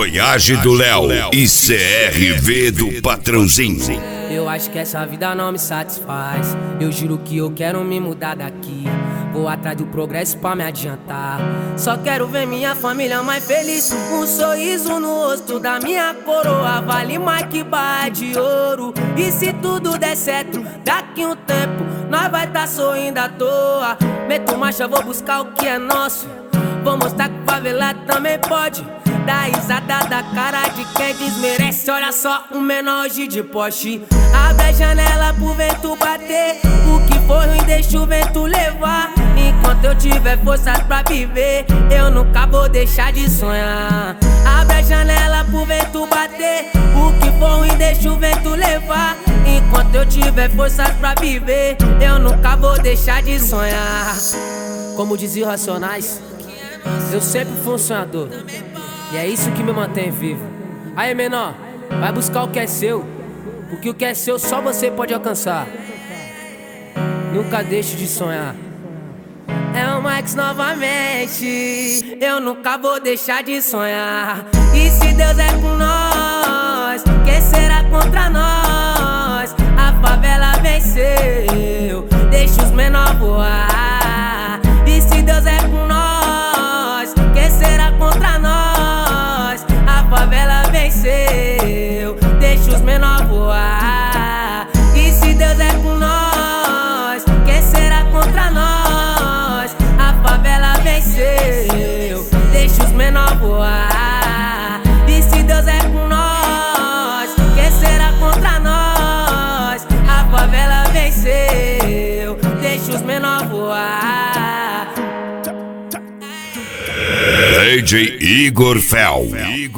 Voyage do Léo e CRV do Patrãozinho. Eu acho que essa vida não me satisfaz. Eu juro que eu quero me mudar daqui. Vou atrás do progresso pra me adiantar. Só quero ver minha família mais feliz. Um sorriso no rosto da minha coroa vale mais que barra de ouro. E se tudo der certo, daqui um tempo nós vai tá sorrindo à toa. Meto marcha, vou buscar o que é nosso. Vou mostrar que o favelado também pode. Dá risada da cara de quem desmerece. Olha só, um menor hoje de Porsche. Abre a janela pro vento bater. O que for ruim deixa o vento levar. Enquanto eu tiver forças pra viver, eu nunca vou deixar de sonhar. Abre a janela pro vento bater. O que for ruim deixa o vento levar. Enquanto eu tiver forças pra viver, eu nunca vou deixar de sonhar. Como dizia os Racionais, eu sempre fui um sonhador. E é isso que me mantém vivo. Aí, menor, vai buscar o que é seu, porque o que é seu só você pode alcançar. Nunca deixe de sonhar. É o Max novamente. Eu nunca vou deixar de sonhar. E se Deus é com nós, quem será contra nós? A favela venceu, deixa os menor voar. E se Deus é com nós, quem será contra nós? A favela venceu, deixa os menor voar. E se Deus é com nós, quem será contra nós? A favela venceu, deixa os menor voar. E se Deus é com nós, quem será contra nós? A favela venceu, deixa os menor voar. DJ Igor Fel.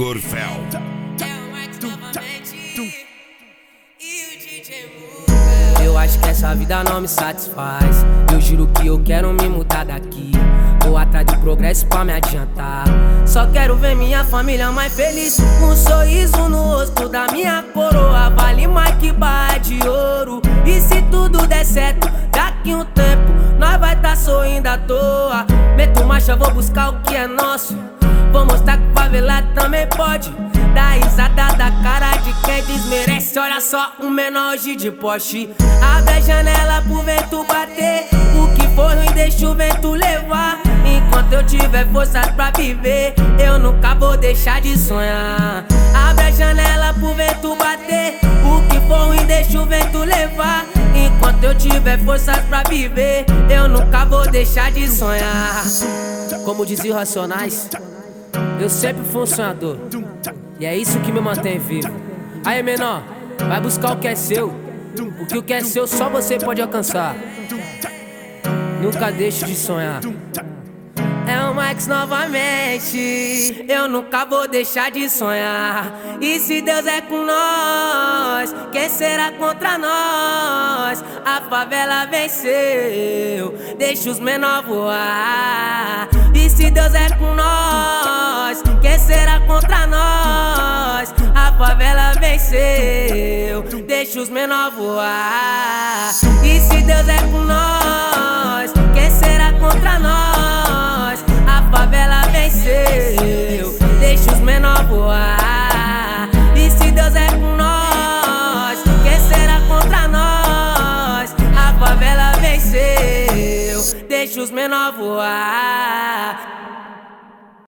Eu acho que essa vida não me satisfaz. Eu juro que eu quero me mudar daqui. Vou atrás do progresso pra me adiantar. Só quero ver minha família mais feliz. Um sorriso no rosto da minha coroa vale mais que barra de ouro. E se tudo der certo, daqui um tempo nós vai tá sorrindo à toa. Meto marcha, vou buscar o que é nosso. Vou mostrar que o favelado também pode. Dá risada da cara de quem desmerece. Olha só, um menor hoje de Porsche. Abre a janela pro vento bater. O que for ruim deixa o vento levar. Enquanto eu tiver forças pra viver, eu nunca vou deixar de sonhar. Abre a janela pro vento bater. O que for ruim deixa o vento levar. Enquanto eu tiver forças pra viver, eu nunca vou deixar de sonhar. Como dizia os Racionais, eu sempre fui um sonhador. E é isso que me mantém vivo. Aí, menor, vai buscar o que é seu, porque o que é seu só você pode alcançar. Nunca deixe de sonhar. É o Max novamente. Eu nunca vou deixar de sonhar. E se Deus é com nós, quem será contra nós? A favela venceu, deixa os menor voar. E se Deus é com nós, quem será contra nós? A favela venceu, deixa os menor voar. E se Deus é com nós, quem será contra nós? A favela venceu, deixa os menor voar. E se Deus é com nós, quem será contra nós? A favela venceu, deixa os menor voar.